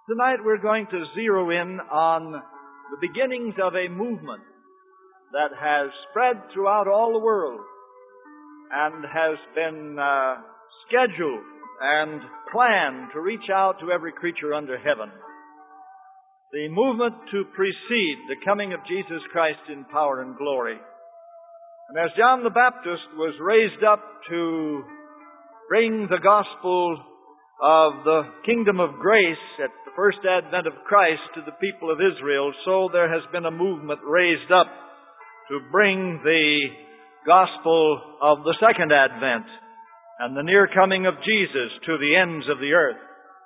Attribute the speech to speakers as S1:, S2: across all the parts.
S1: Tonight we're going to zero in on the beginnings of a movement that has spread throughout all the world and has been scheduled and planned to reach out to every creature under heaven. The movement to precede the coming of Jesus Christ in power and glory. And as John the Baptist was raised up to bring the gospel of the kingdom of grace at the first advent of Christ to the people of Israel, so there has been a movement raised up to bring the gospel of the second advent and the near coming of Jesus to the ends of the earth.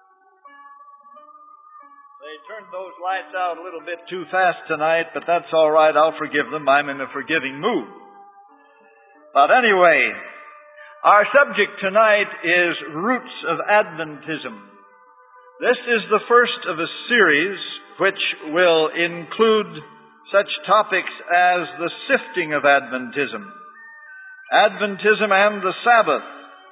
S1: They turned those lights out a little bit too fast tonight, but that's all right. I'll forgive them. I'm in a forgiving mood. But anyway, our subject tonight is Roots of Adventism. This is the first of a series which will include such topics as the sifting of Adventism, Adventism and the Sabbath,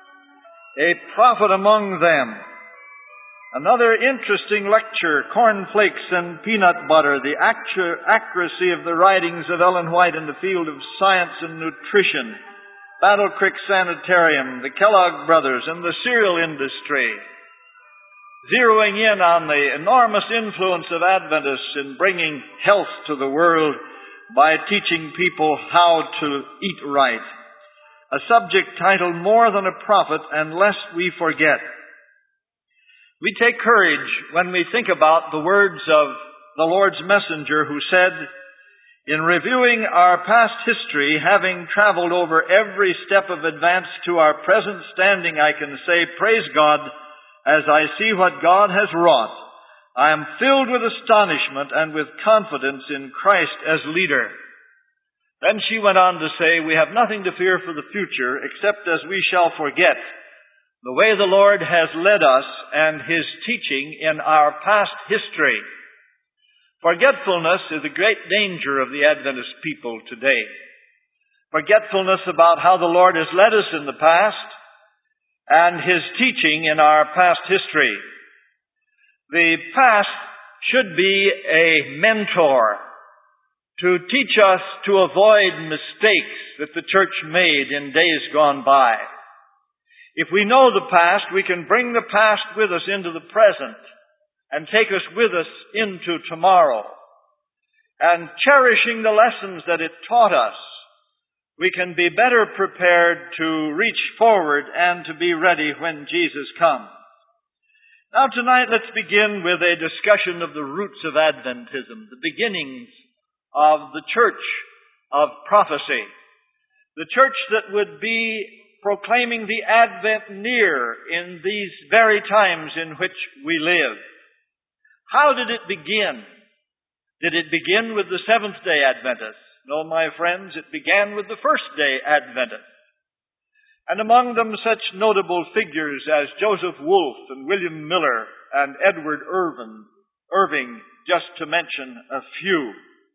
S1: a prophet among them, another interesting lecture, Cornflakes and Peanut Butter, the accuracy of the writings of Ellen White in the field of science and nutrition, Battle Creek Sanitarium, the Kellogg Brothers, and the cereal industry, zeroing in on the enormous influence of Adventists in bringing health to the world by teaching people how to eat right. A subject titled More Than a Prophet and Lest We Forget. We take courage when we think about the words of the Lord's messenger who said, in reviewing our past history, having traveled over every step of advance to our present standing, I can say, praise God, as I see what God has wrought. I am filled with astonishment and with confidence in Christ as leader. Then she went on to say, we have nothing to fear for the future, except as we shall forget the way the Lord has led us and His teaching in our past history. Forgetfulness is a great danger of the Adventist people today. Forgetfulness about how the Lord has led us in the past and His teaching in our past history. The past should be a mentor to teach us to avoid mistakes that the church made in days gone by. If we know the past, we can bring the past with us into the present and take us with us into tomorrow. And cherishing the lessons that it taught us, we can be better prepared to reach forward and to be ready when Jesus comes. Now tonight let's begin with a discussion of the roots of Adventism, the beginnings of the church of prophecy, the church that would be proclaiming the Advent near in these very times in which we live. How did it begin? Did it begin with the Seventh-day Adventists? No, my friends, it began with the First-day Adventists. And among them such notable figures as Joseph Wolfe and William Miller and Edward Irving, just to mention a few.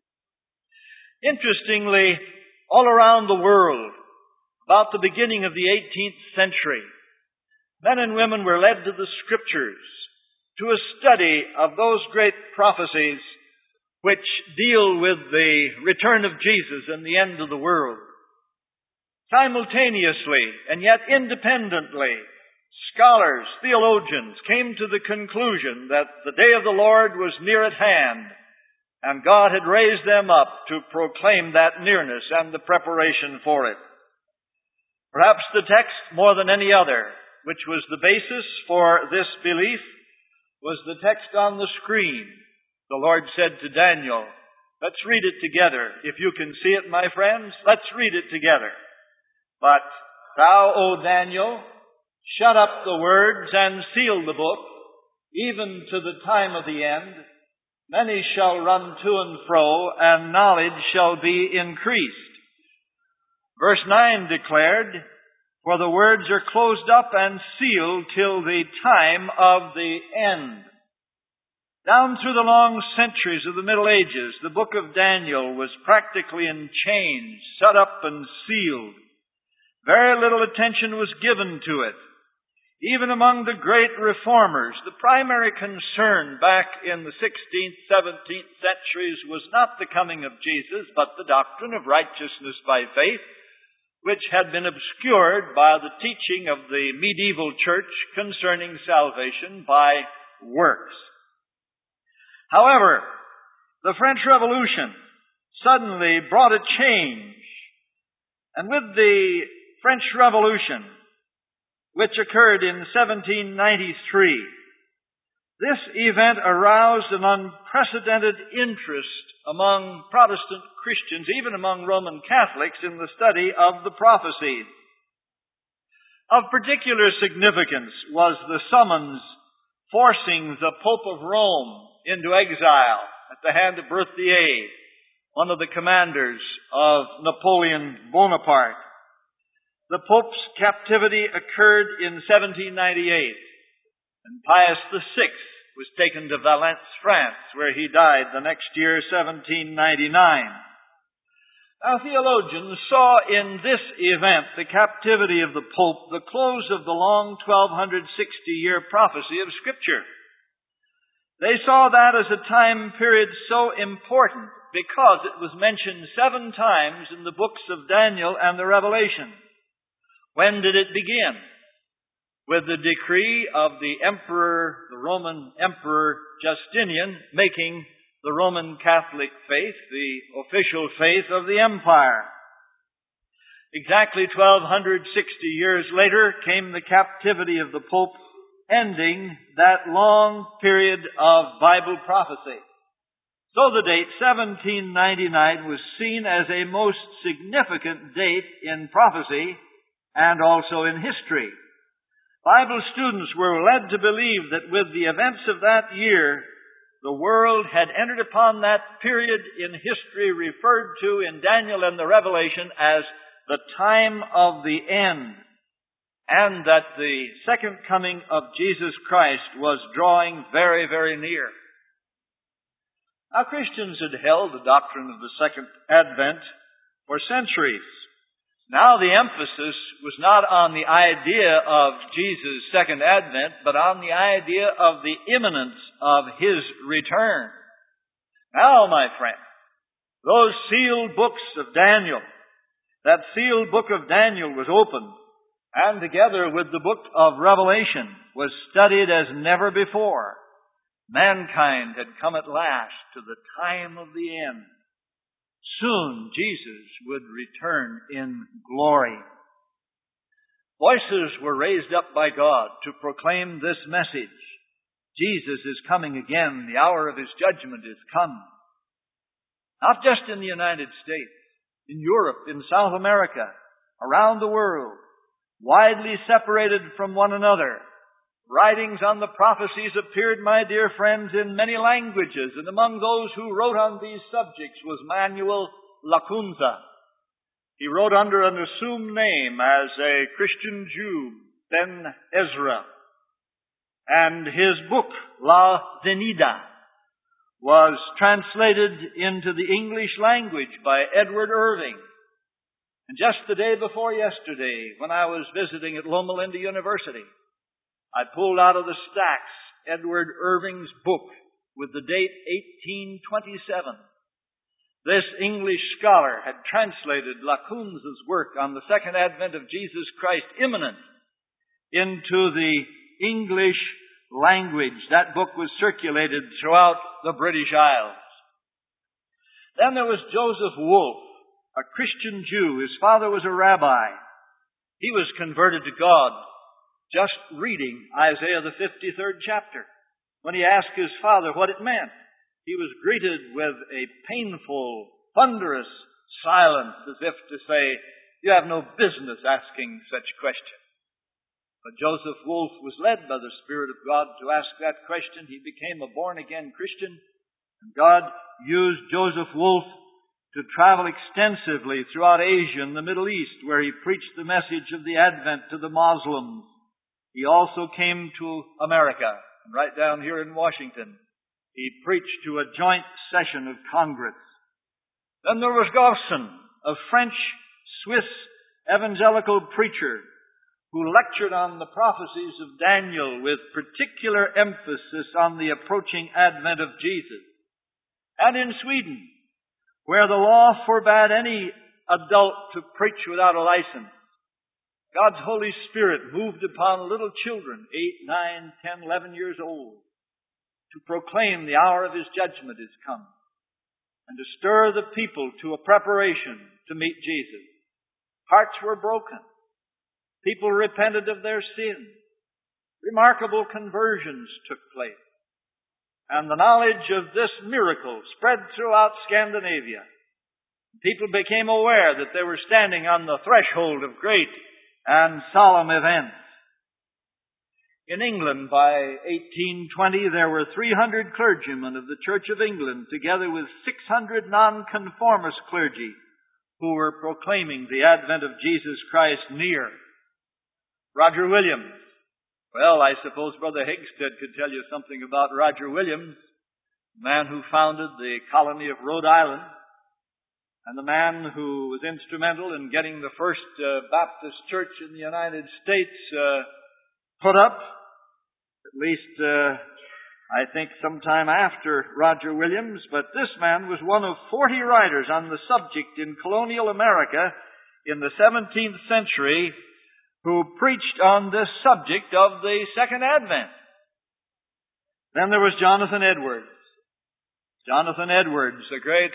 S1: Interestingly, all around the world, about the beginning of the 18th century, men and women were led to the Scriptures to a study of those great prophecies which deal with the return of Jesus and the end of the world. Simultaneously, and yet independently, scholars, theologians came to the conclusion that the day of the Lord was near at hand, and God had raised them up to proclaim that nearness and the preparation for it. Perhaps the text, more than any other, which was the basis for this belief, was the text on the screen. The Lord said to Daniel, let's read it together. If you can see it, my friends, let's read it together. But thou, O Daniel, shut up the words and seal the book, even to the time of the end. Many shall run to and fro, and knowledge shall be increased. Verse 9 declared, for the words are closed up and sealed till the time of the end. Down through the long centuries of the Middle Ages, the book of Daniel was practically in chains, shut up and sealed. Very little attention was given to it. Even among the great reformers, the primary concern back in the 16th, 17th centuries was not the coming of Jesus, but the doctrine of righteousness by faith, which had been obscured by the teaching of the medieval church concerning salvation by works. However, the French Revolution suddenly brought a change. And with the French Revolution, which occurred in 1793, this event aroused an unprecedented interest among Protestant Christians, even among Roman Catholics, in the study of the prophecies. Of particular significance was the summons forcing the Pope of Rome into exile at the hand of Berthier, one of the commanders of Napoleon Bonaparte. The Pope's captivity occurred in 1798, and Pius VI was taken to Valence, France, where he died the next year, 1799. Now, theologians saw in this event, the captivity of the Pope, the close of the long 1260-year prophecy of Scripture. They saw that as a time period so important because it was mentioned 7 times in the books of Daniel and the Revelation. When did it begin? With the decree of the Roman Emperor Justinian, making the Roman Catholic faith the official faith of the empire. Exactly 1260 years later came the captivity of the Pope, ending that long period of Bible prophecy. So the date 1799 was seen as a most significant date in prophecy and also in history. Bible students were led to believe that with the events of that year, the world had entered upon that period in history referred to in Daniel and the Revelation as the time of the end, and that the second coming of Jesus Christ was drawing very, very near. Now, Christians had held the doctrine of the second advent for centuries. Now the emphasis was not on the idea of Jesus' second advent, but on the idea of the imminence of His return. Now, my friend, those sealed books of Daniel, that sealed book of Daniel was opened, and together with the book of Revelation was studied as never before. Mankind had come at last to the time of the end. Soon Jesus would return in glory. Voices were raised up by God to proclaim this message. Jesus is coming again. The hour of His judgment is come. Not just in the United States, in Europe, in South America, around the world, widely separated from one another. Writings on the prophecies appeared, my dear friends, in many languages, and among those who wrote on these subjects was Manuel Lacunza. He wrote under an assumed name as a Christian Jew, Ben Ezra. And his book, La Venida, was translated into the English language by Edward Irving. And just the day before yesterday, when I was visiting at Loma Linda University, I pulled out of the stacks Edward Irving's book with the date 1827. This English scholar had translated Lacunza's work on the second advent of Jesus Christ, imminent, into the English language. That book was circulated throughout the British Isles. Then there was Joseph Wolf, a Christian Jew. His father was a rabbi. He was converted to God just reading Isaiah the 53rd chapter. When he asked his father what it meant, he was greeted with a painful, thunderous silence, as if to say, "You have no business asking such questions." But Joseph Wolf was led by the Spirit of God to ask that question. He became a born-again Christian, and God used Joseph Wolf to travel extensively throughout Asia and the Middle East, where he preached the message of the Advent to the Muslims. He also came to America, and right down here in Washington, he preached to a joint session of Congress. Then there was Gaussen, a French-Swiss evangelical preacher, who lectured on the prophecies of Daniel with particular emphasis on the approaching advent of Jesus. And in Sweden, where the law forbade any adult to preach without a license, God's Holy Spirit moved upon little children, 8, 9, 10, 11 years old, to proclaim the hour of His judgment is come, and to stir the people to a preparation to meet Jesus. Hearts were broken. People repented of their sins. Remarkable conversions took place. And the knowledge of this miracle spread throughout Scandinavia. People became aware that they were standing on the threshold of great and solemn events. In England, by 1820, there were 300 clergymen of the Church of England, together with 600 nonconformist clergy, who were proclaiming the advent of Jesus Christ near. Roger Williams. Well, I suppose Brother Higstead could tell you something about Roger Williams, the man who founded the colony of Rhode Island, and the man who was instrumental in getting the first Baptist church in the United States put up, at least I think sometime after Roger Williams. But this man was one of 40 writers on the subject in colonial America in the 17th century who preached on this subject of the Second Advent. Then there was Jonathan Edwards. Jonathan Edwards, a great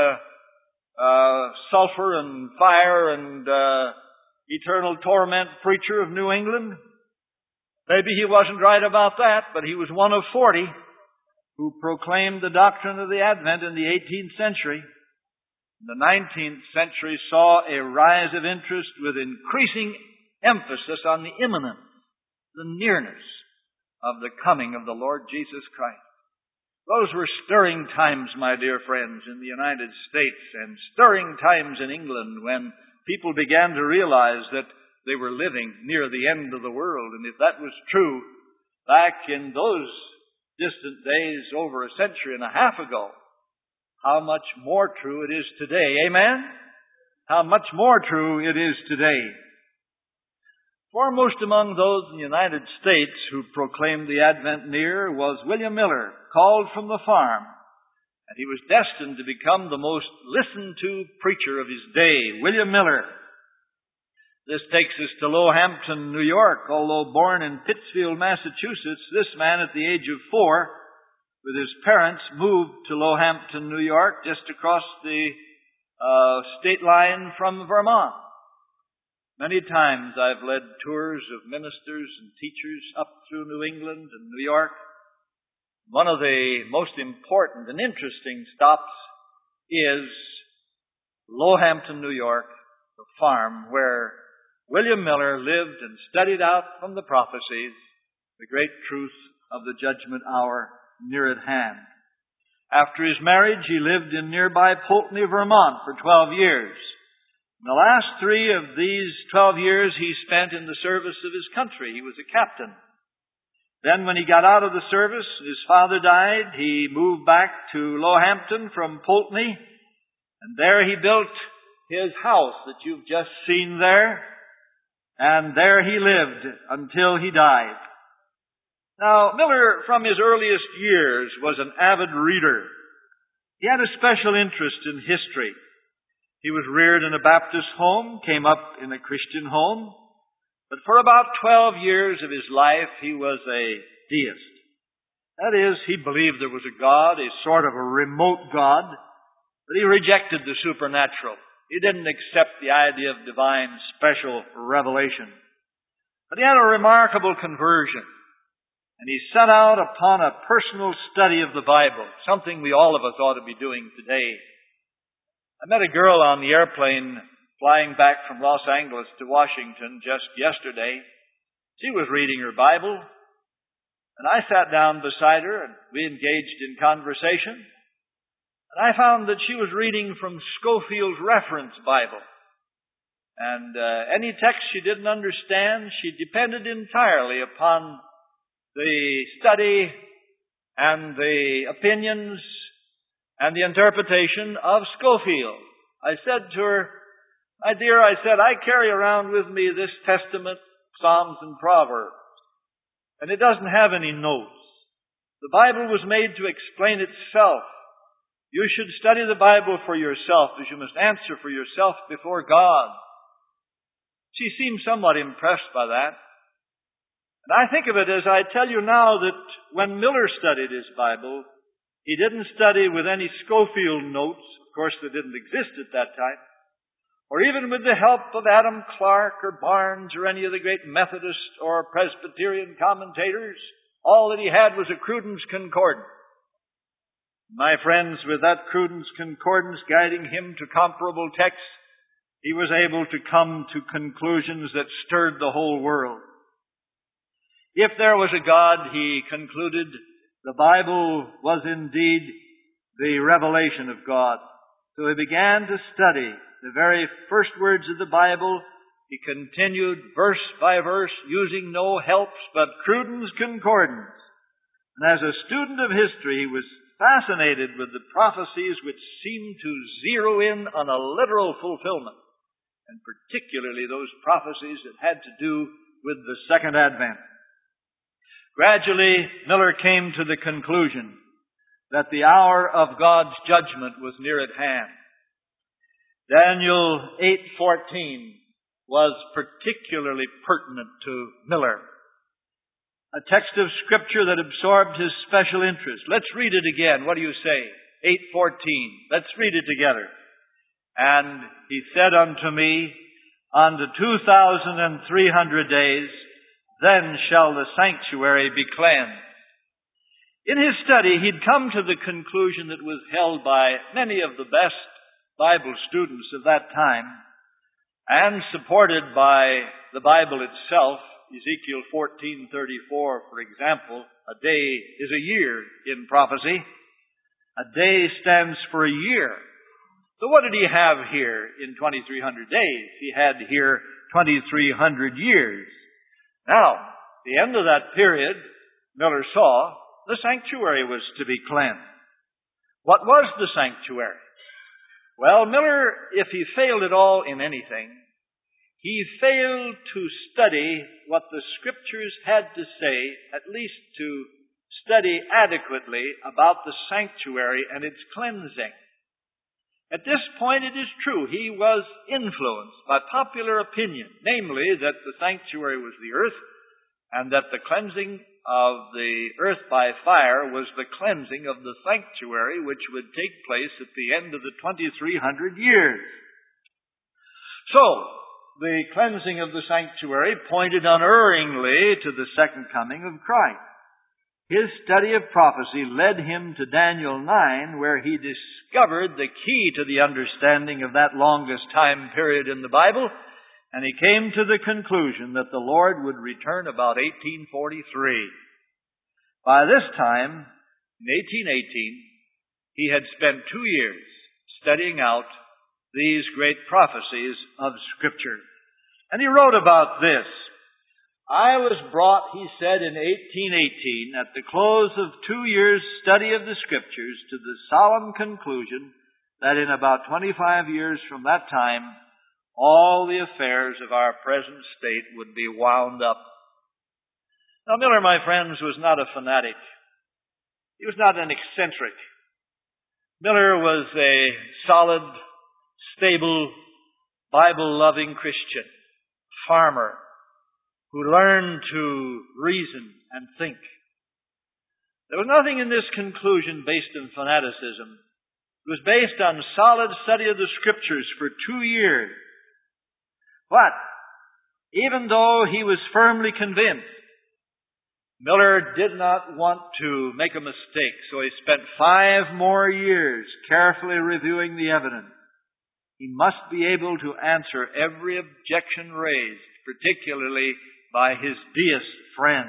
S1: sulfur and fire and eternal torment preacher of New England. Maybe he wasn't right about that, but he was one of 40 who proclaimed the doctrine of the Advent in the 18th century. The 19th century saw a rise of interest with increasing emphasis on the imminence, the nearness of the coming of the Lord Jesus Christ. Those were stirring times, my dear friends, in the United States, and stirring times in England when people began to realize that they were living near the end of the world. And if that was true back in those distant days over a century and a half ago, how much more true it is today. Amen? How much more true it is today. Foremost among those in the United States who proclaimed the Advent near was William Miller, called from the farm. And he was destined to become the most listened to preacher of his day, William Miller. This takes us to Lohampton, New York. Although born in Pittsfield, Massachusetts, this man at the age of 4, with his parents, moved to Lohampton, New York, just across the state line from Vermont. Many times I've led tours of ministers and teachers up through New England and New York. One of the most important and interesting stops is Lohampton, New York, the farm where William Miller lived and studied out from the prophecies the great truth of the judgment hour near at hand. After his marriage, he lived in nearby Poultney, Vermont for 12 years. In the last 3 of these 12 years he spent in the service of his country. He was a captain. Then when he got out of the service, his father died. He moved back to Lohampton from Poultney, and there he built his house that you've just seen there, and there he lived until he died. Now, Miller, from his earliest years, was an avid reader. He had a special interest in history. He was reared in a Baptist home, came up in a Christian home, but for about 12 years of his life he was a deist. That is, he believed there was a God, a sort of a remote God, but he rejected the supernatural. He didn't accept the idea of divine special revelation. But he had a remarkable conversion, and he set out upon a personal study of the Bible, something we all of us ought to be doing today. I met a girl on the airplane flying back from Los Angeles to Washington just yesterday. She was reading her Bible, and I sat down beside her, and we engaged in conversation. And I found that she was reading from Scofield's Reference Bible. And any text she didn't understand, she depended entirely upon the study and the opinions and the interpretation of Scofield. I said to her, "My dear," I said, "I carry around with me this Testament Psalms and Proverbs. And it doesn't have any notes. The Bible was made to explain itself. You should study the Bible for yourself, as you must answer for yourself before God. She seemed somewhat impressed by that. And I think of it as I tell you now that when Miller studied his Bible, he didn't study with any Schofield notes. Of course, they didn't exist at that time. Or even with the help of Adam Clarke or Barnes or any of the great Methodist or Presbyterian commentators. All that he had was a Cruden's Concordance. My friends, with that Cruden's Concordance guiding him to comparable texts, he was able to come to conclusions that stirred the whole world. If there was a God, he concluded, the Bible was indeed the revelation of God. So he began to study the very first words of the Bible. He continued verse by verse, using no helps but Cruden's Concordance. And as a student of history, he was fascinated with the prophecies which seemed to zero in on a literal fulfillment, and particularly those prophecies that had to do with the Second Advent. Gradually, Miller came to the conclusion that the hour of God's judgment was near at hand. Daniel 8:14 was particularly pertinent to Miller. A text of Scripture that absorbed his special interest. Let's read it again. What do you say? 8:14. Let's read it together. And he said unto me, unto 2,300 days, then shall the sanctuary be cleansed. In his study, he'd come to the conclusion that was held by many of the best Bible students of that time, and supported by the Bible itself. Ezekiel 14:34, for example, a day is a year in prophecy. A day stands for a year. So what did he have here in 2,300 days? He had here 2,300 years. Now, the end of that period, Miller saw, the sanctuary was to be cleansed. What was the sanctuary? Well, Miller, if he failed at all in anything, he failed to study what the Scriptures had to say, at least to study adequately about the sanctuary and its cleansing. At this point, it is true, he was influenced by popular opinion, namely that the sanctuary was the earth, and that the cleansing of the earth by fire was the cleansing of the sanctuary, which would take place at the end of the 2,300 years. So, the cleansing of the sanctuary pointed unerringly to the second coming of Christ. His study of prophecy led him to Daniel 9, where he discovered the key to the understanding of that longest time period in the Bible, and he came to the conclusion that the Lord would return about 1843. By this time, in 1818, he had spent 2 years studying out these great prophecies of Scripture. And he wrote about this. I was brought, he said, in 1818, at the close of 2 years' study of the Scriptures, to the solemn conclusion that in about 25 years from that time, all the affairs of our present state would be wound up. Now, Miller, my friends, was not a fanatic. He was not an eccentric. Miller was a solid, stable, Bible-loving Christian, farmer, who learned to reason and think. There was nothing in this conclusion based on fanaticism. It was based on solid study of the Scriptures for 2 years. But, even though he was firmly convinced, Miller did not want to make a mistake, so he spent 5 more years carefully reviewing the evidence. He must be able to answer every objection raised, particularly by his deist friend.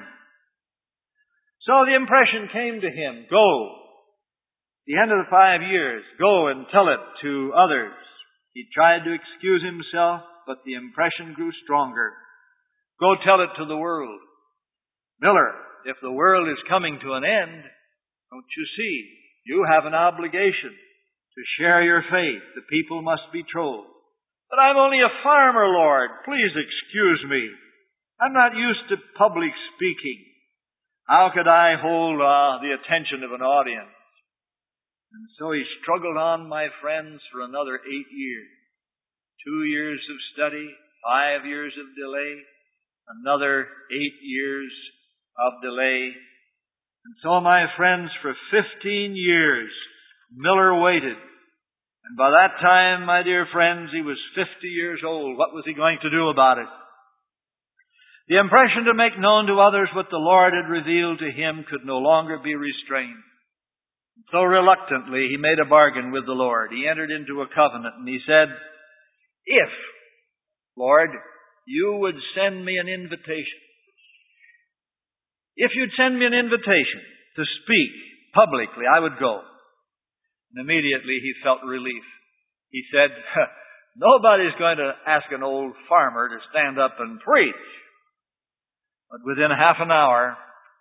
S1: So the impression came to him, go. At the end of the 5 years, go and tell it to others. He tried to excuse himself, but the impression grew stronger. Go tell it to the world. Miller, if the world is coming to an end, don't you see, you have an obligation to share your faith. The people must be told. But I'm only a farmer, Lord. Please excuse me. I'm not used to public speaking. How could I hold the attention of an audience? And so he struggled on, my friends, for another 8 years. 2 years of study, 5 years of delay, another 8 years of delay. And so, my friends, for 15 years, Miller waited. And by that time, my dear friends, he was 50 years old. What was he going to do about it? The impression to make known to others what the Lord had revealed to him could no longer be restrained. So reluctantly, he made a bargain with the Lord. He entered into a covenant, and he said, "If, Lord, you would send me an invitation, if you'd send me an invitation to speak publicly, I would go." And immediately he felt relief. He said, "Nobody's going to ask an old farmer to stand up and preach." But within half an hour,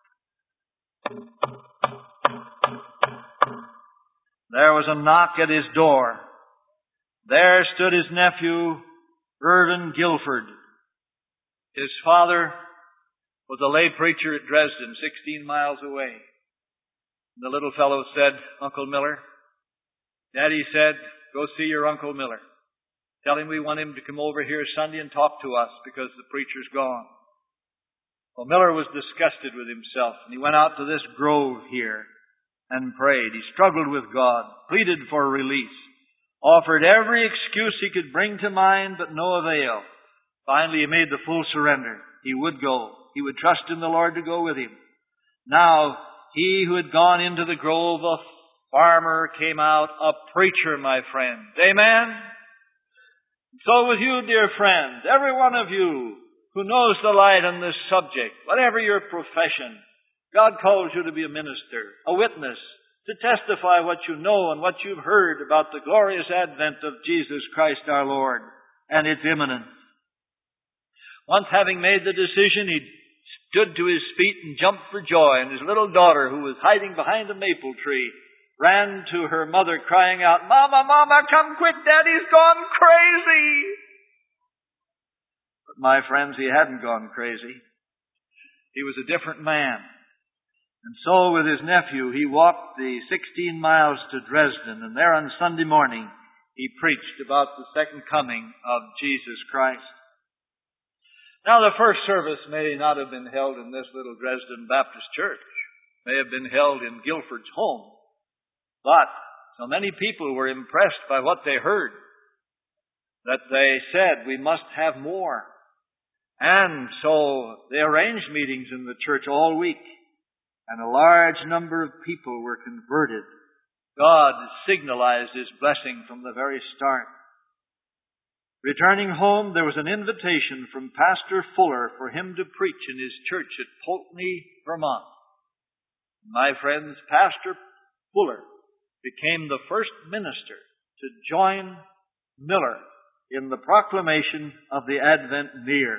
S1: there was a knock at his door. There stood his nephew, Irvin Guilford. His father was a lay preacher at Dresden, 16 miles away. And the little fellow said, "Uncle Miller," Daddy said, "go see your Uncle Miller. Tell him we want him to come over here Sunday and talk to us because the preacher's gone." Well, Miller was disgusted with himself, and he went out to this grove here and prayed. He struggled with God, pleaded for release, offered every excuse he could bring to mind, but no avail. Finally, he made the full surrender. He would go. He would trust in the Lord to go with him. Now, he who had gone into the grove, a farmer, came out a preacher, my friend. Amen? So with you, dear friends, every one of you who knows the light on this subject, whatever your profession, God calls you to be a minister, a witness, to testify what you know and what you've heard about the glorious advent of Jesus Christ our Lord and its imminence. Once having made the decision, he stood to his feet and jumped for joy, and his little daughter, who was hiding behind a maple tree, ran to her mother crying out, "Mama, Mama, come quick, Daddy's gone crazy." But my friends, he hadn't gone crazy. He was a different man. And so with his nephew, he walked the 16 miles to Dresden, and there on Sunday morning, he preached about the second coming of Jesus Christ. Now, the first service may not have been held in this little Dresden Baptist church. It may have been held in Guilford's home. But so many people were impressed by what they heard that they said, "We must have more." And so they arranged meetings in the church all week, and a large number of people were converted. God signalized His blessing from the very start. Returning home, there was an invitation from Pastor Fuller for him to preach in his church at Pulteney, Vermont. My friends, Pastor Fuller became the first minister to join Miller in the proclamation of the Advent near.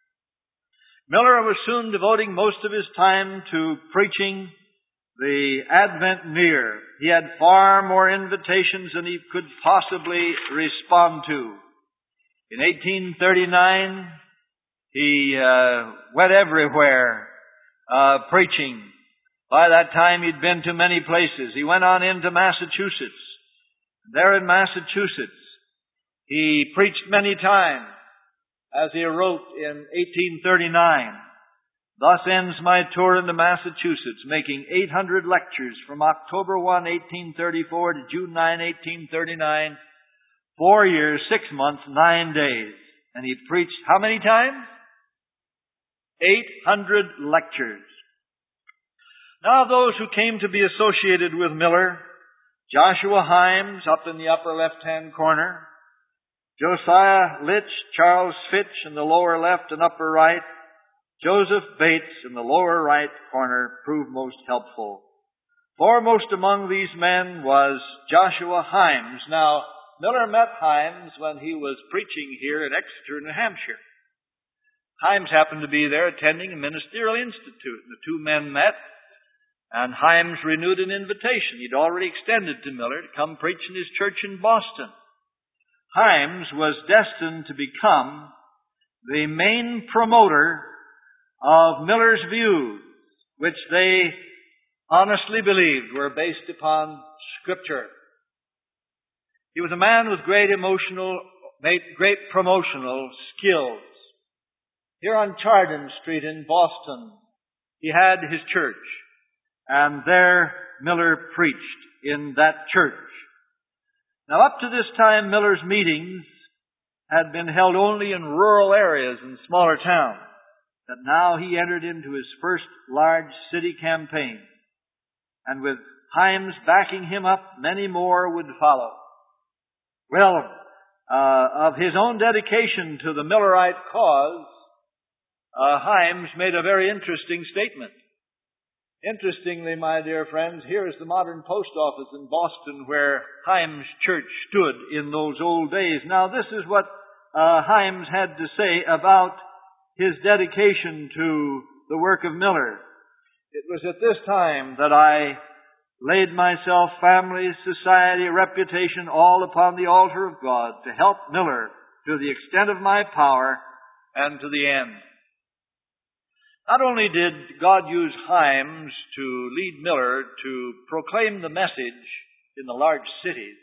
S1: Miller was soon devoting most of his time to preaching the Advent near. He had far more invitations than he could possibly respond to. In 1839, he went everywhere preaching. By that time, he'd been to many places. He went on into Massachusetts. There in Massachusetts, he preached many times, as he wrote in 1839. "Thus ends my tour into Massachusetts, making 800 lectures from October 1, 1834 to June 9, 1839, 4 years, 6 months, 9 days. And he preached how many times? 800 lectures. Now those who came to be associated with Miller, Joshua Himes up in the upper left-hand corner, Josiah Litch, Charles Fitch in the lower left and upper right, Joseph Bates in the lower right corner proved most helpful. Foremost among these men was Joshua Himes. Now, Miller met Himes when he was preaching here at Exeter, New Hampshire. Himes happened to be there attending a ministerial institute. The two men met, and Himes renewed an invitation he'd already extended to Miller to come preach in his church in Boston. Himes was destined to become the main promoter of Miller's views, which they honestly believed were based upon Scripture. He was a man with great promotional skills. Here on Chardon Street in Boston, he had his church, and there Miller preached in that church. Now, up to this time, Miller's meetings had been held only in rural areas and smaller towns, but now he entered into his first large city campaign. And with Hymes backing him up, many more would follow. Well, of his own dedication to the Millerite cause, Hymes made a very interesting statement. Interestingly, my dear friends, here is the modern post office in Boston where Hymes Church stood in those old days. Now, this is what Hymes had to say about his dedication to the work of Miller. It was at this time that I laid myself, family, society, reputation, all upon the altar of God to help Miller to the extent of my power and to the end. Not only did God use Hymes to lead Miller to proclaim the message in the large cities,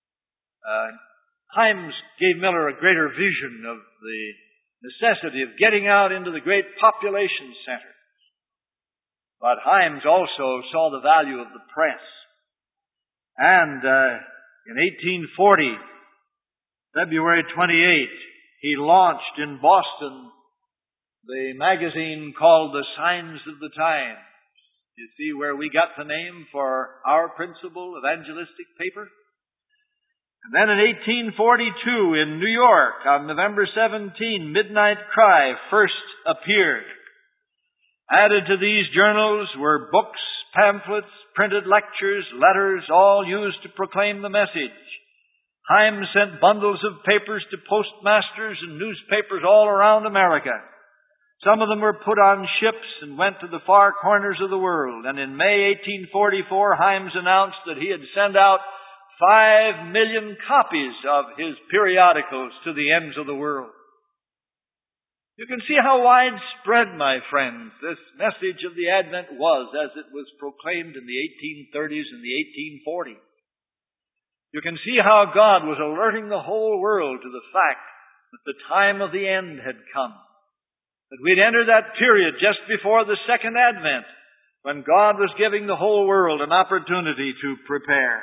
S1: Hymes gave Miller a greater vision of the necessity of getting out into the great population centers. But Hymes also saw the value of the press. And in 1840, February 28, he launched in Boston the magazine called The Signs of the Times. You see where we got the name for our principal evangelistic paper? And then in 1842 in New York, on November 17, Midnight Cry first appeared. Added to these journals were books, pamphlets, printed lectures, letters, all used to proclaim the message. Hymes sent bundles of papers to postmasters and newspapers all around America. Some of them were put on ships and went to the far corners of the world. And in May 1844, Hymes announced that he had sent out 5 million copies of his periodicals to the ends of the world. You can see how widespread, my friends, this message of the Advent was as it was proclaimed in the 1830s and the 1840s. You can see how God was alerting the whole world to the fact that the time of the end had come. That we'd entered that period just before the second Advent, when God was giving the whole world an opportunity to prepare.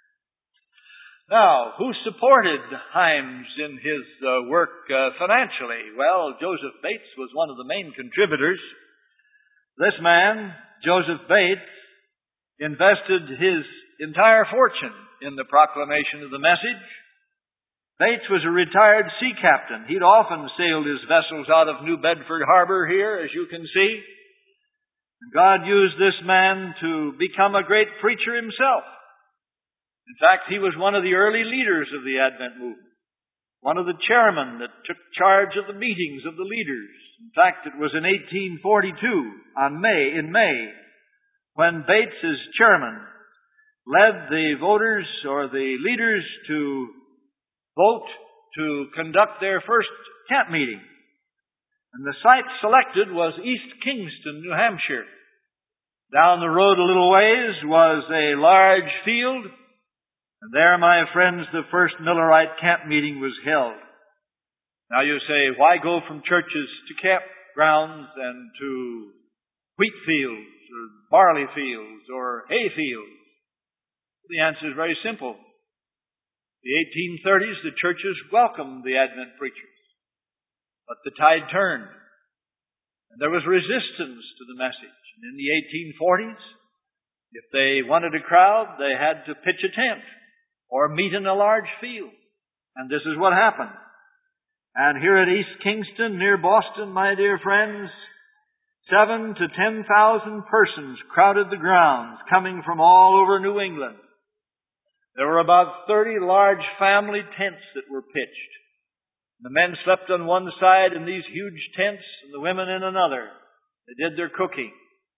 S1: Now, who supported Hymes in his work financially? Well, Joseph Bates was one of the main contributors. This man, Joseph Bates, invested his entire fortune in the proclamation of the message. Bates was a retired sea captain. He'd often sailed his vessels out of New Bedford Harbor here, as you can see. And God used this man to become a great preacher himself. In fact, he was one of the early leaders of the Advent movement, one of the chairmen that took charge of the meetings of the leaders. In fact, it was in 1842, in May, when Bates, as chairman, led the voters or the leaders to vote to conduct their first camp meeting. And the site selected was East Kingston, New Hampshire. Down the road a little ways was a large field. And there, my friends, the first Millerite camp meeting was held. Now you say, why go from churches to campgrounds and to wheat fields or barley fields or hay fields? The answer is very simple. In the 1830s, the churches welcomed the Advent preachers. But the tide turned. And there was resistance to the message. And in the 1840s, if they wanted a crowd, they had to pitch a tent or meet in a large field. And this is what happened. And here at East Kingston, near Boston, my dear friends, 7,000 to 10,000 persons crowded the grounds, coming from all over New England. There were about 30 large family tents that were pitched. The men slept on one side in these huge tents, and the women in another. They did their cooking.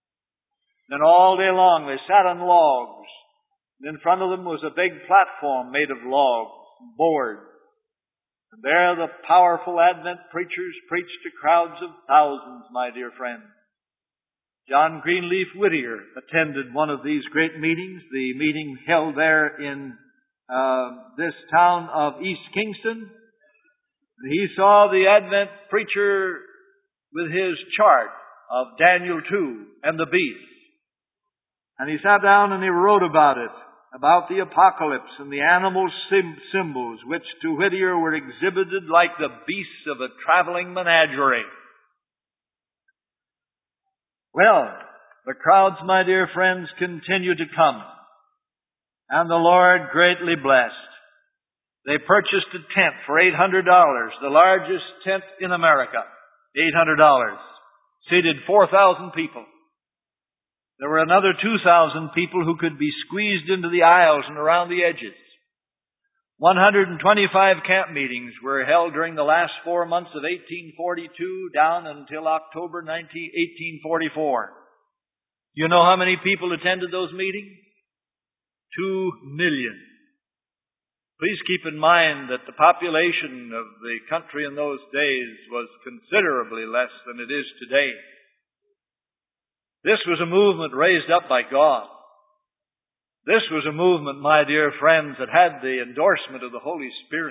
S1: Then all day long they sat on logs. And in front of them was a big platform made of logs and boards. And there the powerful Advent preachers preached to crowds of thousands, my dear friends. John Greenleaf Whittier attended one of these great meetings, the meeting held there in this town of East Kingston. He saw the Advent preacher with his chart of Daniel 2 and the beast. And he sat down and he wrote about it, about the apocalypse and the animal symbols, which to Whittier were exhibited like the beasts of a traveling menagerie. Well, the crowds, my dear friends, continue to come, and the Lord greatly blessed. They purchased a tent for $800, the largest tent in America, $800, seated 4,000 people. There were another 2,000 people who could be squeezed into the aisles and around the edges. 125 camp meetings were held during the last 4 months of 1842 down until October 1844. You know how many people attended those meetings? 2 million. Please keep in mind that the population of the country in those days was considerably less than it is today. This was a movement raised up by God. This was a movement, my dear friends, that had the endorsement of the Holy Spirit.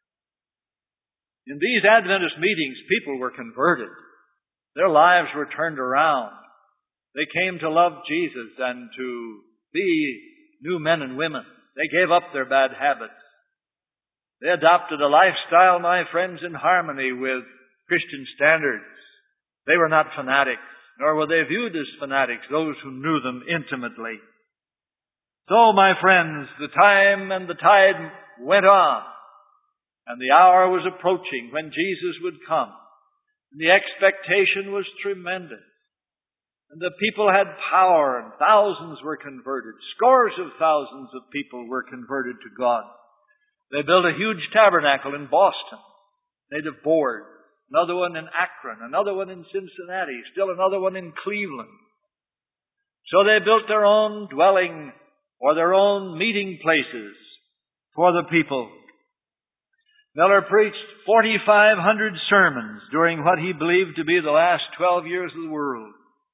S1: In these Adventist meetings, people were converted. Their lives were turned around. They came to love Jesus and to be new men and women. They gave up their bad habits. They adopted a lifestyle, my friends, in harmony with Christian standards. They were not fanatics, nor were they viewed as fanatics, those who knew them intimately. So, my friends, the time and the tide went on, and the hour was approaching when Jesus would come. And the expectation was tremendous. And the people had power, and thousands were converted. Scores of thousands of people were converted to God. They built a huge tabernacle in Boston, made of boards. Another one in Akron, another one in Cincinnati, still another one in Cleveland. So they built their own dwelling or their own meeting places for the people. Miller preached 4,500 sermons during what he believed to be the last 12 years of the world.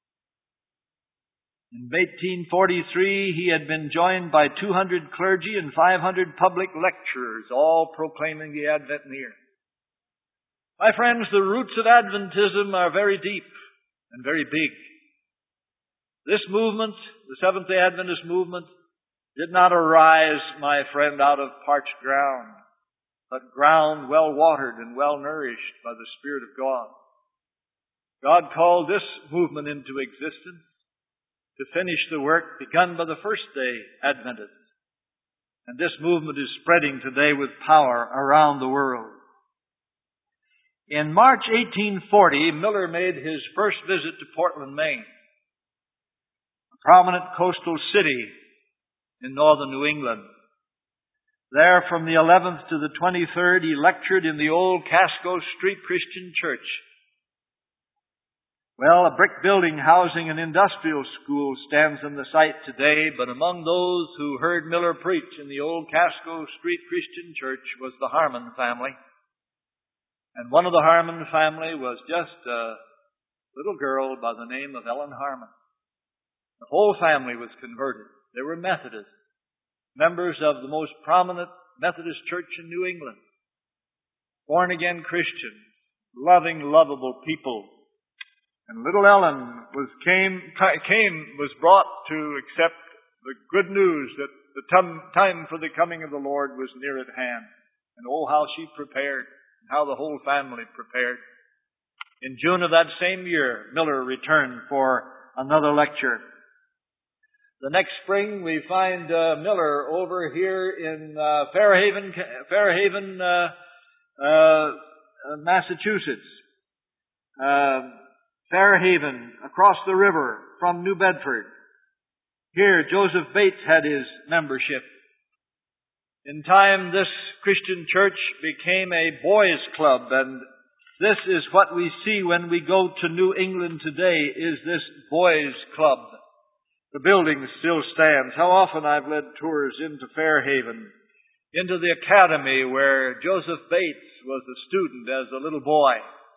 S1: In 1843, he had been joined by 200 clergy and 500 public lecturers, all proclaiming the Advent near. My friends, the roots of Adventism are very deep and very big. This movement, the Seventh-day Adventist movement, did not arise, my friend, out of parched ground, but ground well watered and well nourished by the Spirit of God. God called this movement into existence to finish the work begun by the first-day Adventists. And this movement is spreading today with power around the world. In March 1840, Miller made his first visit to Portland, Maine, a prominent coastal city in northern New England. There, from the 11th to the 23rd, he lectured in the old Casco Street Christian Church. Well, a brick building housing an industrial school stands on the site today, but among those who heard Miller preach in the old Casco Street Christian Church was the Harmon family. And one of the Harmon family was just a little girl by the name of Ellen Harmon. The whole family was converted. They were Methodists, members of the most prominent Methodist church in New England, born-again Christians, loving, lovable people. And little Ellen was brought to accept the good news that the time for the coming of the Lord was near at hand. And oh, how she prepared, and how the whole family prepared. In June of that same year, Miller returned for another lecture. The next spring, we find Miller over here in Fairhaven, Massachusetts. Fairhaven, across the river from New Bedford. Here, Joseph Bates had his membership. In time, this Christian church became a boys' club, and this is what we see when we go to New England today, is this boys' club. The building still stands. How often I've led tours into Fairhaven, into the academy where Joseph Bates was a student as a little boy.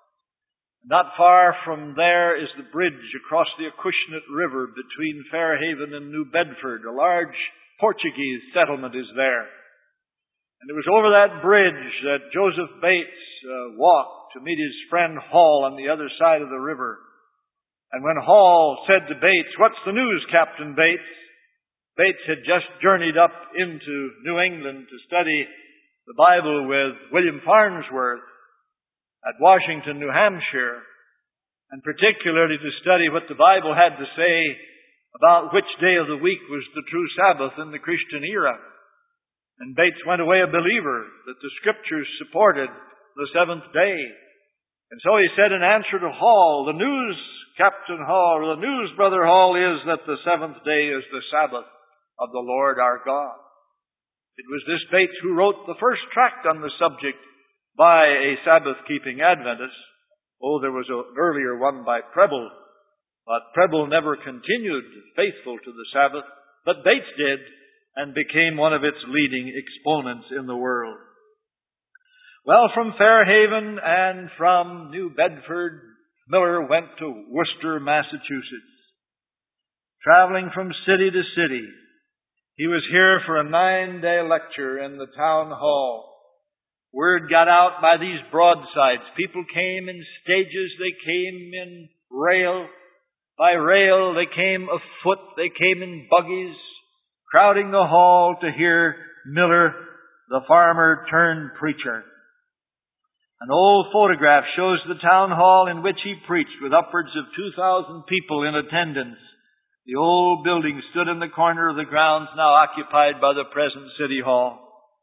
S1: Not far from there is the bridge across the Acushnet River between Fairhaven and New Bedford. A large Portuguese settlement is there. And it was over that bridge that Joseph Bates walked to meet his friend Hall on the other side of the river. And when Hall said to Bates, "What's the news, Captain Bates?" Bates had just journeyed up into New England to study the Bible with William Farnsworth at Washington, New Hampshire, and particularly to study what the Bible had to say about which day of the week was the true Sabbath in the Christian era. And Bates went away a believer that the Scriptures supported the seventh day. And so he said in answer to Hall, "The news, Captain Hall, or the news, Brother Hall, is that the seventh day is the Sabbath of the Lord our God." It was this Bates who wrote the first tract on the subject by a Sabbath-keeping Adventist. Oh, there was an earlier one by Preble, but Preble never continued faithful to the Sabbath, but Bates did and became one of its leading exponents in the world. Well, from Fairhaven and from New Bedford, Miller went to Worcester, Massachusetts. Traveling from city to city, he was here for a 9-day lecture in the town hall. Word got out by these broadsides. People came in stages. They came in rail. By rail, they came afoot. They came in buggies, crowding the hall to hear Miller, the farmer turned preacher. An old photograph shows the town hall in which he preached with upwards of 2,000 people in attendance. The old building stood in the corner of the grounds now occupied by the present City Hall.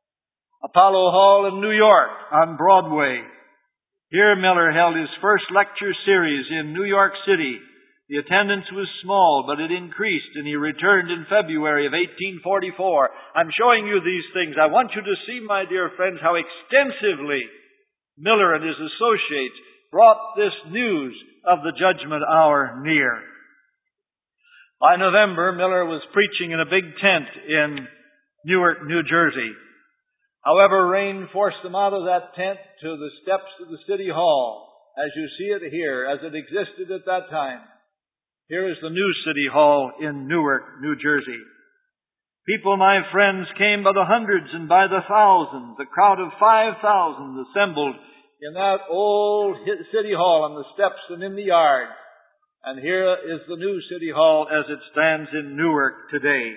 S1: Apollo Hall in New York on Broadway. Here Miller held his first lecture series in New York City. The attendance was small, but it increased, and he returned in February of 1844. I'm showing you these things. I want you to see, my dear friends, how extensively Miller and his associates brought this news of the judgment hour near. By November, Miller was preaching in a big tent in Newark, New Jersey. However, rain forced them out of that tent to the steps of the City Hall, as you see it here, as it existed at that time. Here is the new City Hall in Newark, New Jersey. People, my friends, came by the hundreds and by the thousands. A crowd of 5,000 assembled in that old City Hall on the steps and in the yard. And here is the new City Hall as it stands in Newark today.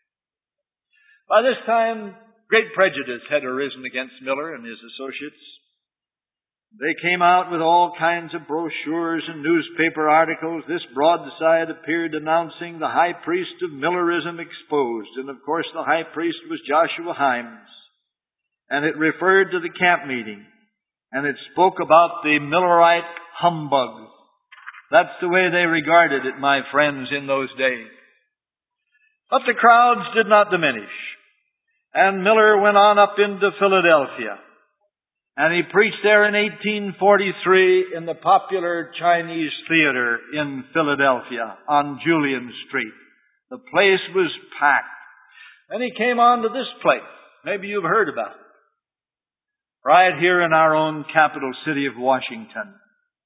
S1: By this time, great prejudice had arisen against Miller and his associates. They came out with all kinds of brochures and newspaper articles. This broadside appeared announcing the high priest of Millerism exposed. And of course the high priest was Joshua Himes. And it referred to the camp meeting. And it spoke about the Millerite humbugs. That's the way they regarded it, my friends, in those days. But the crowds did not diminish. And Miller went on up into Philadelphia. And he preached there in 1843 in the popular Chinese Theater in Philadelphia on Julian Street. The place was packed. Then he came on to this place. Maybe you've heard about it. Right here in our own capital city of Washington.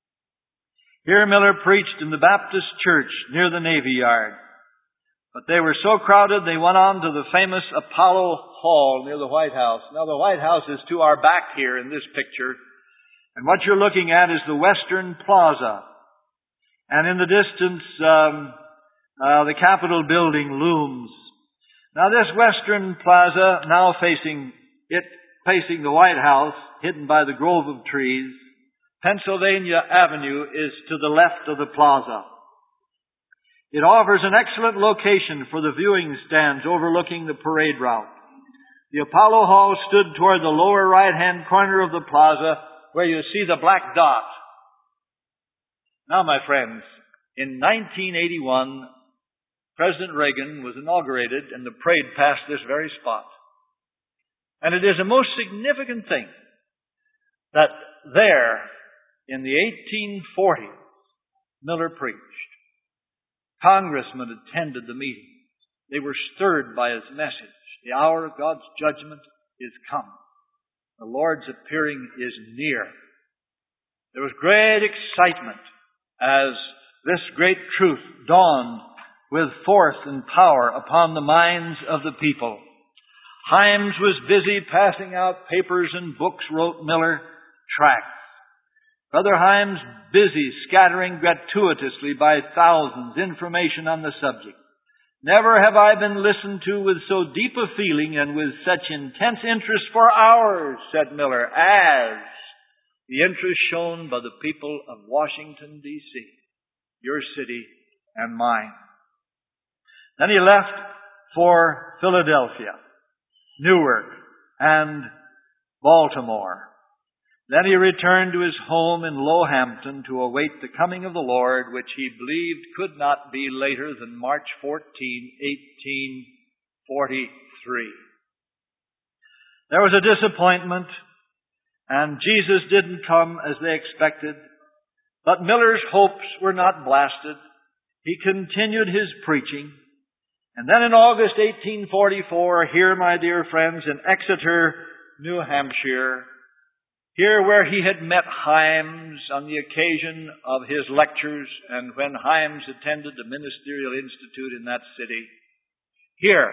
S1: Here Miller preached in the Baptist church near the Navy Yard. But they were so crowded, they went on to the famous Apollo Hall near the White House. Now, the White House is to our back here in this picture. And what you're looking at is the Western Plaza. And in the distance, the Capitol building looms. Now, this Western Plaza, now facing the White House, hidden by the grove of trees, Pennsylvania Avenue is to the left of the plaza. It offers an excellent location for the viewing stands overlooking the parade route. The Apollo Hall stood toward the lower right-hand corner of the plaza where you see the black dot. Now, my friends, in 1981, President Reagan was inaugurated and the parade passed this very spot. And it is a most significant thing that there, in the 1840s, Miller preached. Congressmen attended the meeting. They were stirred by his message, the hour of God's judgment, is come. The Lord's appearing is near. There was great excitement as this great truth dawned with force and power upon the minds of the people. Hymes was busy passing out papers and books, wrote Miller, tracts. Brother Hymes busy scattering gratuitously by thousands information on the subject. Never have I been listened to with so deep a feeling and with such intense interest for hours, said Miller, as the interest shown by the people of Washington, D.C., your city and mine. Then he left for Philadelphia, Newark, and Baltimore. Then he returned to his home in Lohampton to await the coming of the Lord, which he believed could not be later than March 14, 1843. There was a disappointment, and Jesus didn't come as they expected. But Miller's hopes were not blasted. He continued his preaching. And then in August 1844, here, my dear friends, in Exeter, New Hampshire, here where he had met Hymes on the occasion of his lectures and when Hymes attended the Ministerial Institute in that city, here,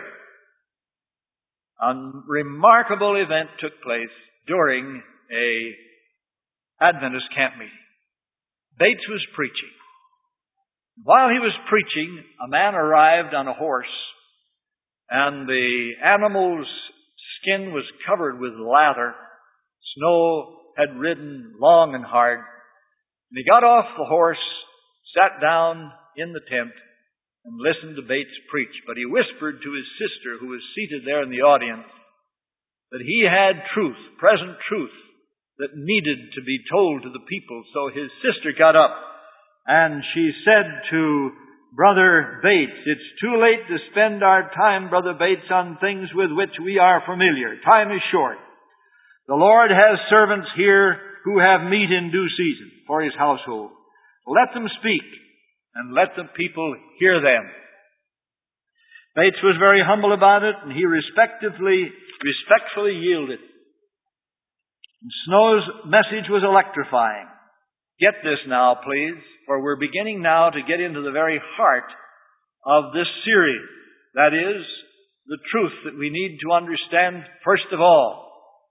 S1: a remarkable event took place during a Adventist camp meeting. Bates was preaching. While he was preaching, a man arrived on a horse, and the animal's skin was covered with lather. Snow had ridden long and hard. And he got off the horse, sat down in the tent, and listened to Bates preach. But he whispered to his sister, who was seated there in the audience, that he had truth, present truth, that needed to be told to the people. So his sister got up, and she said to Brother Bates, "It's too late to spend our time, Brother Bates, on things with which we are familiar. Time is short. The Lord has servants here who have meat in due season for His household. Let them speak, and let the people hear them." Bates was very humble about it, and he respectfully yielded. And Snow's message was electrifying. Get this now, please, for we're beginning now to get into the very heart of this series. That is, the truth that we need to understand first of all.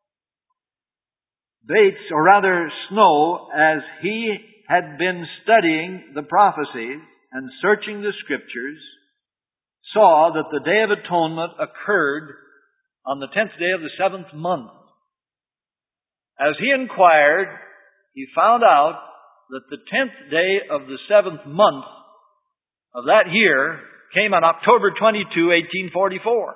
S1: Bates, or rather Snow, as he had been studying the prophecies and searching the Scriptures, saw that the Day of Atonement occurred on the 10th day of the 7th month. As he inquired, he found out that the 10th day of the 7th month of that year came on October 22, 1844.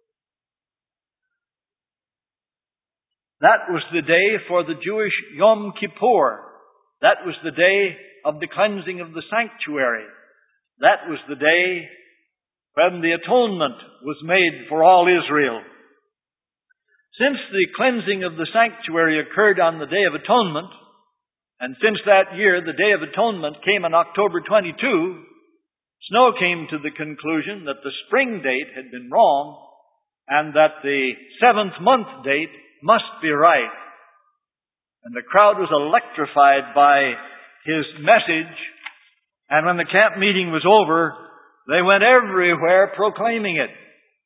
S1: That was the day for the Jewish Yom Kippur. That was the day of the cleansing of the sanctuary. That was the day when the atonement was made for all Israel. Since the cleansing of the sanctuary occurred on the Day of Atonement, and since that year the Day of Atonement came on October 22, Snow came to the conclusion that the spring date had been wrong and that the 7th month date must be right. And the crowd was electrified by his message, and when the camp meeting was over, they went everywhere proclaiming it.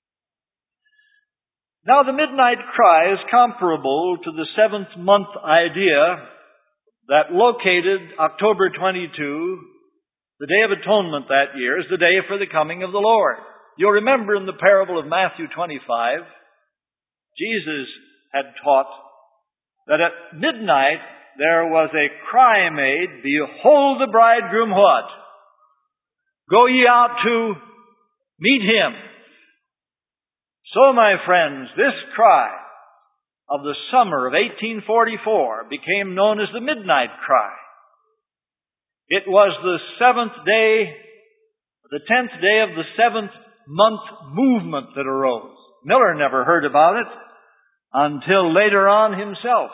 S1: Now, the midnight cry is comparable to the 7th month idea that located October 22, the Day of Atonement that year, as the day for the coming of the Lord. You'll remember in the parable of Matthew 25, Jesus had taught that at midnight there was a cry made, "Behold the bridegroom what? Go ye out to meet him." So, my friends, this cry of the summer of 1844 became known as the Midnight Cry. It was the 7th day, the 10th day of the 7th month movement that arose. Miller never heard about it until later on himself.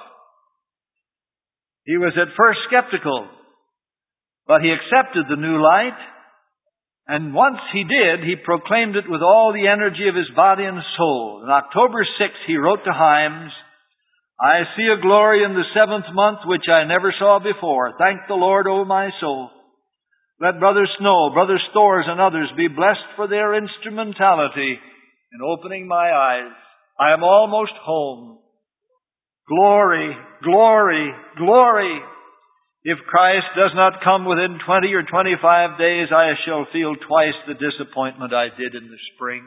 S1: He was at first skeptical, but he accepted the new light, And once he did, he proclaimed it with all the energy of his body and soul. On October 6th, he wrote to Himes, "I see a glory in the 7th month which I never saw before. Thank the Lord, O my soul. Let Brother Snow, Brother Storrs, and others be blessed for their instrumentality in opening my eyes. I am almost home. Glory, glory, glory. If Christ does not come within 20 or 25 days, I shall feel twice the disappointment I did in the spring."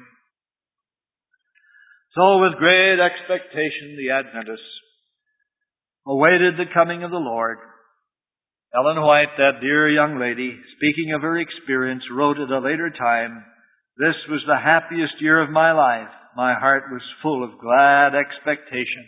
S1: So with great expectation, the Adventists awaited the coming of the Lord. Ellen White, that dear young lady, speaking of her experience, wrote at a later time, "This was the happiest year of my life. My heart was full of glad expectation."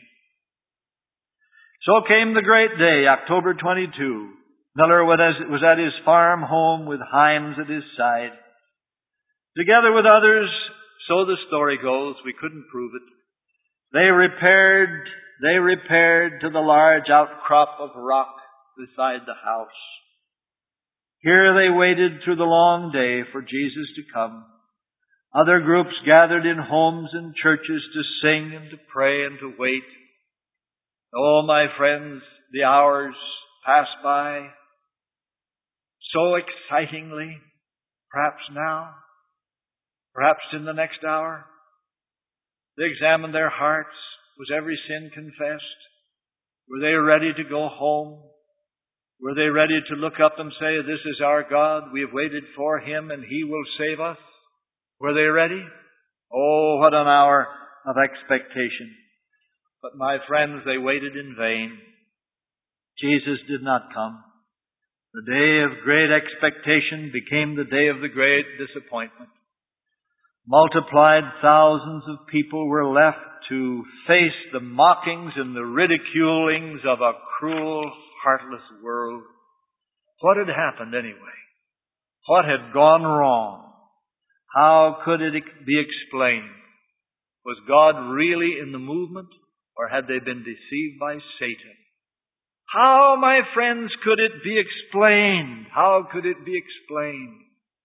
S1: So came the great day, October 22. Miller was at his farm home with Himes at his side. Together with others, so the story goes, we couldn't prove it, they repaired to the large outcrop of rock beside the house. Here they waited through the long day for Jesus to come. Other groups gathered in homes and churches to sing and to pray and to wait. Oh, my friends, the hours pass by so excitingly, perhaps now, perhaps in the next hour. They examined their hearts. Was every sin confessed? Were they ready to go home? Were they ready to look up and say, "This is our God. We have waited for Him and He will save us"? Were they ready? Oh, what an hour of expectation. But my friends, they waited in vain. Jesus did not come. The day of great expectation became the day of the great disappointment. Multiplied thousands of people were left to face the mockings and the ridiculings of a cruel, heartless world. What had happened anyway? What had gone wrong? How could it be explained? Was God really in the movement? Or had they been deceived by Satan? How, my friends, could it be explained? How could it be explained?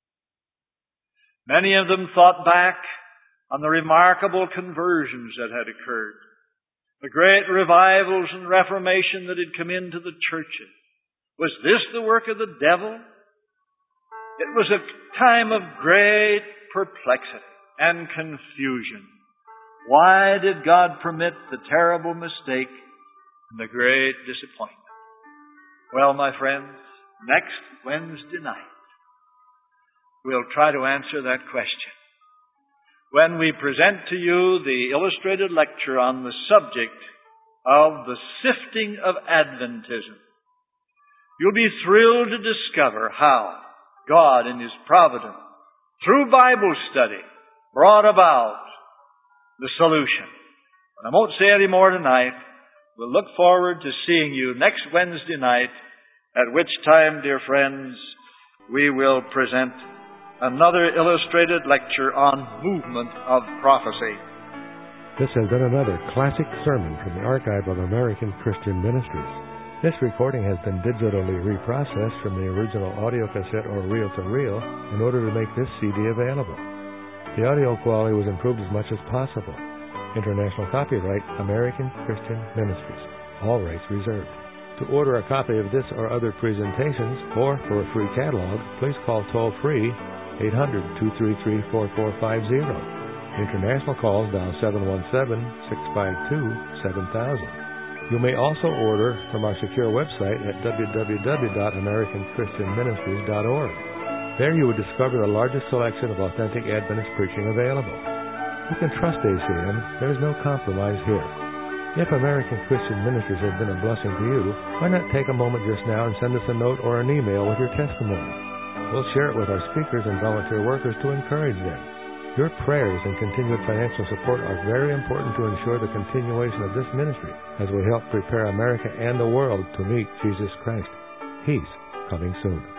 S1: Many of them thought back on the remarkable conversions that had occurred, the great revivals and reformation that had come into the churches. Was this the work of the devil? It was a time of great perplexity and confusion. Why did God permit the terrible mistake and the great disappointment? Well, my friends, next Wednesday night, we'll try to answer that question. When we present to you the illustrated lecture on the subject of the sifting of Adventism, you'll be thrilled to discover how God in His providence, through Bible study, brought about the solution. But I won't say any more tonight. We'll look forward to seeing you next Wednesday night, at which time, dear friends, we will present another illustrated lecture on movement of prophecy.
S2: This has been another classic sermon from the Archive of American Christian Ministries. This recording has been digitally reprocessed from the original audio cassette or reel-to-reel in order to make this CD available. The audio quality was improved as much as possible. International copyright, American Christian Ministries. All rights reserved. To order a copy of this or other presentations, or for a free catalog, please call toll-free 800-233-4450. International calls dial 717-652-7000. You may also order from our secure website at www.americanchristianministries.org. There you will discover the largest selection of authentic Adventist preaching available. You can trust ACM. There is no compromise here. If American Christian Ministries has been a blessing to you, why not take a moment just now and send us a note or an email with your testimony? We'll share it with our speakers and volunteer workers to encourage them. Your prayers and continued financial support are very important to ensure the continuation of this ministry as we help prepare America and the world to meet Jesus Christ. He's coming soon.